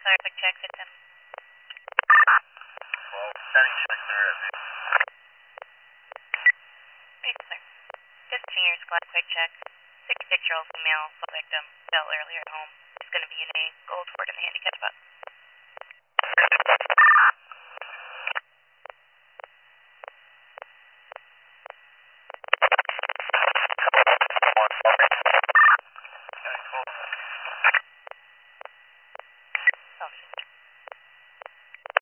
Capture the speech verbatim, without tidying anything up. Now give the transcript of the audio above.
Sorry, quick check, victim. Well, setting check there at me. Hey, sir. Just senior squad quick check. sixty-six-year-old female, full victim, fell earlier at home. She's going to be in a Gold Ford in the handicap spot.